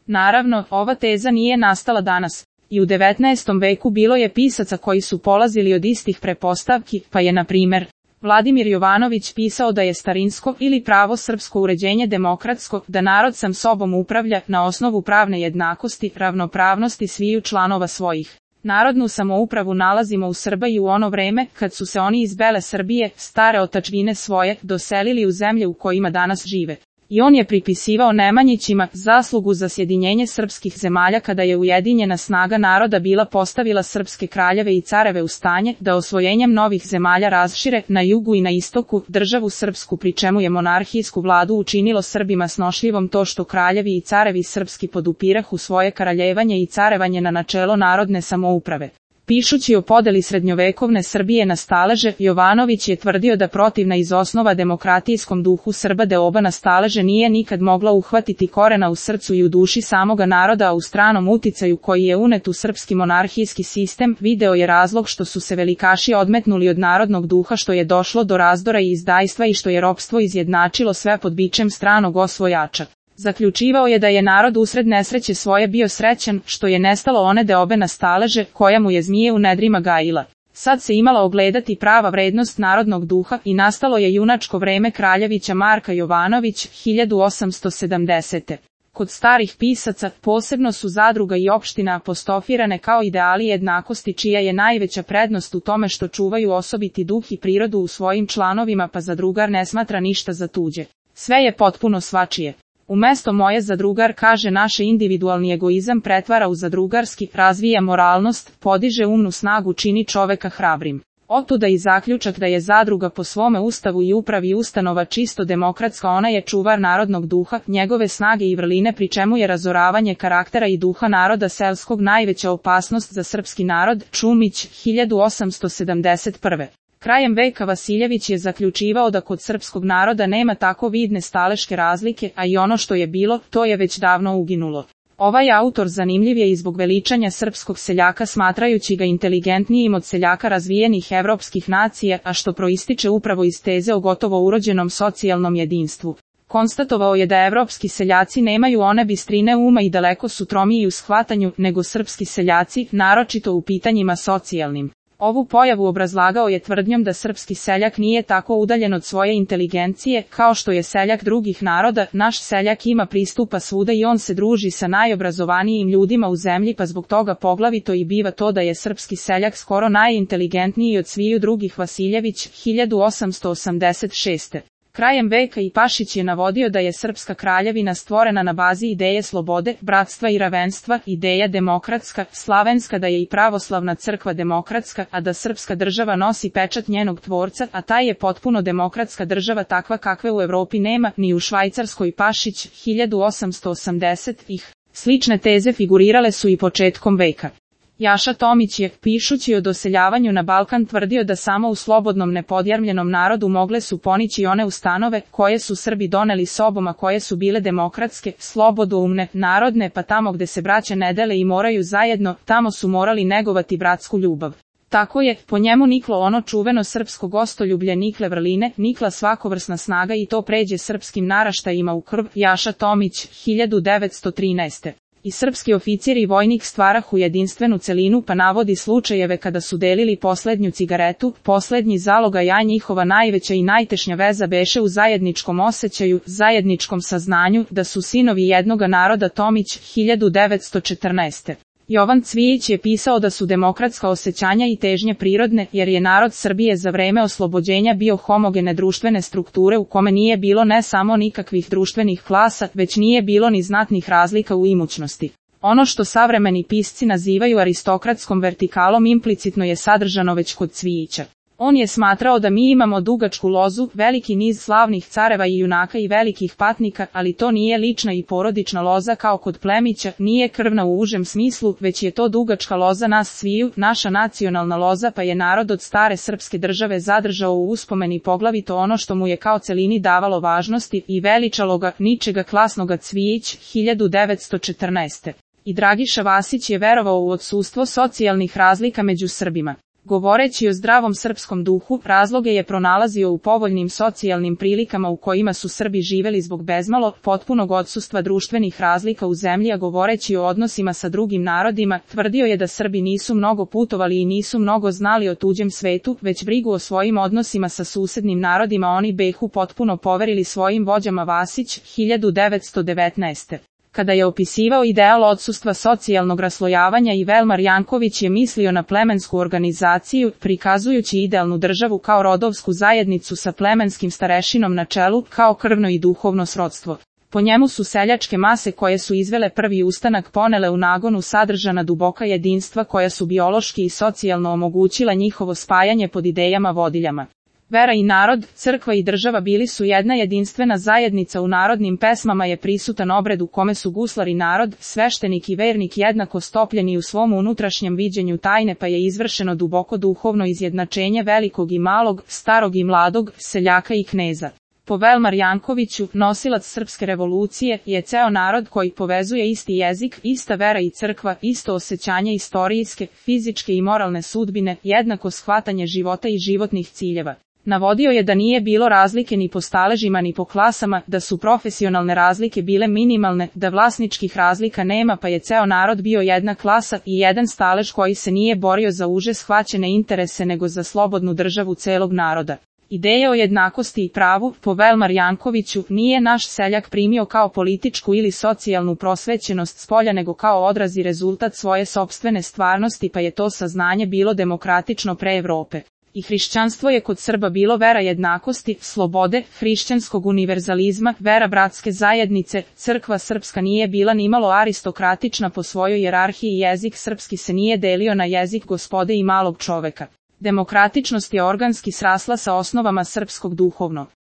Naravno, ova teza nije nastala danas. I u 19. veku bilo je pisaca koji su polazili od istih pretpostavki, pa je, na primjer, Vladimir Jovanović pisao da je starinsko ili pravo srpsko uređenje demokratsko, da narod sam sobom upravlja na osnovu pravne jednakosti, ravnopravnosti sviju članova svojih. Narodnu samoupravu nalazimo u Srbiji u ono vreme, kad su se oni iz Bele Srbije, stare otadžbine svoje, doselili u zemlje u kojima danas žive. I on je pripisivao Nemanjićima zaslugu za sjedinjenje srpskih zemalja kada je ujedinjena snaga naroda bila postavila srpske kraljeve i careve u stanje da osvojenjem novih zemalja razšire na jugu i na istoku državu srpsku, pri čemu je monarhijsku vladu učinilo Srbima snošljivom to što kraljevi i carevi srpski podupirahu svoje kraljevanje i carevanje na načelo narodne samouprave. Pišući o podeli srednjovekovne Srbije na staleže, Jovanović je tvrdio da protivna iz osnova demokratijskom duhu Srba deoba na staleže nije nikad mogla uhvatiti korena u srcu i u duši samoga naroda, a u stranom uticaju koji je unet u srpski monarhijski sistem, video je razlog što su se velikaši odmetnuli od narodnog duha, što je došlo do razdora i izdajstva i što je ropstvo izjednačilo sve pod bičem stranog osvojača. Zaključivao je da je narod usred nesreće svoje bio srećan, što je nestalo one deobe na staleže, koja mu je zmije u nedrima gajila. Sad se imala ogledati prava vrednost narodnog duha i nastalo je junačko vreme kraljevića Marka Jovanović, 1870. Kod starih pisaca, posebno su zadruga i opština apostrofirane kao ideali jednakosti, čija je najveća prednost u tome što čuvaju osobiti duh i prirodu u svojim članovima, pa zadrugar ne smatra ništa za tuđe. Sve je potpuno svačije. Umesto moje zadrugar, kaže, naše individualni egoizam pretvara u zadrugarski, razvija moralnost, podiže umnu snagu, čini čoveka hrabrim. Otuda i zaključak da je zadruga po svome ustavu i upravi ustanova čisto demokratska, ona je čuvar narodnog duha, njegove snage i vrline, pri čemu je razoravanje karaktera i duha naroda selskog najveća opasnost za srpski narod. Čumić, 1871. Krajem veka Vasiljević je zaključivao da kod srpskog naroda nema tako vidne staleške razlike, a i ono što je bilo, to je već davno uginulo. Ovaj autor zanimljiv je i zbog veličanja srpskog seljaka, smatrajući ga inteligentnijim od seljaka razvijenih evropskih nacija, a što proističe upravo iz teze o gotovo urođenom socijalnom jedinstvu. Konstatovao je da evropski seljaci nemaju one bistrine uma i daleko su tromiji u shvatanju nego srpski seljaci, naročito u pitanjima socijalnim. Ovu pojavu obrazlagao je tvrdnjom da srpski seljak nije tako udaljen od svoje inteligencije kao što je seljak drugih naroda. Naš seljak ima pristupa svuda i on se druži sa najobrazovanijim ljudima u zemlji, pa zbog toga poglavito i biva to da je srpski seljak skoro najinteligentniji od sviju drugih. Vasiljević, 1886. Krajem veka i Pašić je navodio da je srpska kraljevina stvorena na bazi ideje slobode, bratstva i ravenstva, ideja demokratska, slavenska, da je i pravoslavna crkva demokratska, a da srpska država nosi pečat njenog tvorca, a taj je potpuno demokratska država, takva kakve u Evropi nema, ni u Švajcarskoj. Pašić, 1880. Slične teze figurirale su i početkom veka. Jaša Tomić je, pišući o doseljavanju na Balkan, tvrdio da samo u slobodnom nepodjarmljenom narodu mogle su ponići one ustanove koje su Srbi doneli sobom, a koje su bile demokratske, slobodoumne, narodne, pa tamo gde se braća ne dele i moraju zajedno, tamo su morali negovati bratsku ljubav. Tako je, po njemu niklo ono čuveno srpsko gostoljublje, nikle vrline, nikla svakovrsna snaga i to pređe srpskim naraštajima u krv. Jaša Tomić, 1913. I srpski oficiri i vojnik stvarahu jedinstvenu celinu, pa navodi slučajeve kada su delili poslednju cigaretu, poslednji zalogaj, a njihova najveća i najtešnja veza beše u zajedničkom osjećaju, zajedničkom saznanju, da su sinovi jednoga naroda. Tomić, 1914. Jovan Cvijić je pisao da su demokratska osjećanja i težnje prirodne, jer je narod Srbije za vreme oslobođenja bio homogene društvene strukture u kome nije bilo ne samo nikakvih društvenih klasa, već nije bilo ni znatnih razlika u imućnosti. Ono što savremeni pisci nazivaju aristokratskom vertikalom implicitno je sadržano već kod Cvijića. On je smatrao da mi imamo dugačku lozu, veliki niz slavnih careva i junaka i velikih patnika, ali to nije lična i porodična loza kao kod Plemića, nije krvna u užem smislu, već je to dugačka loza nas sviju, naša nacionalna loza, pa je narod od stare srpske države zadržao u uspomeni poglavito ono što mu je kao celini davalo važnosti i veličalo ga, ničega klasnoga. Cvijić, 1914. I Dragiša Vasić je verovao u odsustvo socijalnih razlika među Srbima. Govoreći o zdravom srpskom duhu, razloge je pronalazio u povoljnim socijalnim prilikama u kojima su Srbi živeli zbog bezmalo potpunog odsustva društvenih razlika u zemlji, a govoreći o odnosima sa drugim narodima, tvrdio je da Srbi nisu mnogo putovali i nisu mnogo znali o tuđem svetu, već brigu o svojim odnosima sa susednim narodima oni behu potpuno poverili svojim vođama. Vasić, 1919. Kada je opisivao ideal odsustva socijalnog raslojavanja, i Velmar Janković je mislio na plemensku organizaciju, prikazujući idealnu državu kao rodovsku zajednicu sa plemenskim starešinom na čelu, kao krvno i duhovno srodstvo. Po njemu su seljačke mase koje su izvele prvi ustanak ponele u nagonu sadržana duboka jedinstva koja su biološki i socijalno omogućila njihovo spajanje pod idejama vodiljama. Vera i narod, crkva i država bili su jedna jedinstvena zajednica. U narodnim pesmama je prisutan obred u kome su guslar i narod, sveštenik i vernik jednako stopljeni u svom unutrašnjem viđenju tajne, pa je izvršeno duboko duhovno izjednačenje velikog i malog, starog i mladog, seljaka i kneza. Po Velmar Jankoviću, nosilac srpske revolucije je ceo narod koji povezuje isti jezik, ista vera i crkva, isto osjećanje istorijske, fizičke i moralne sudbine, jednako shvatanje života i životnih ciljeva. Navodio je da nije bilo razlike ni po staležima ni po klasama, da su profesionalne razlike bile minimalne, da vlasničkih razlika nema, pa je ceo narod bio jedna klasa i jedan stalež koji se nije borio za uže shvaćene interese nego za slobodnu državu celog naroda. Ideje o jednakosti i pravu, po Velmar Jankoviću, nije naš seljak primio kao političku ili socijalnu prosvećenost spolja nego kao odraz i rezultat svoje sopstvene stvarnosti, pa je to saznanje bilo demokratično pre Evrope. I hrišćanstvo je kod Srba bilo vera jednakosti, slobode, hrišćanskog univerzalizma, vera bratske zajednice. Crkva srpska nije bila nimalo aristokratična po svojoj hijerarhiji, jezik srpski se nije delio na jezik gospode i malog čoveka. Demokratičnost je organski srasla sa osnovama srpskog duhovno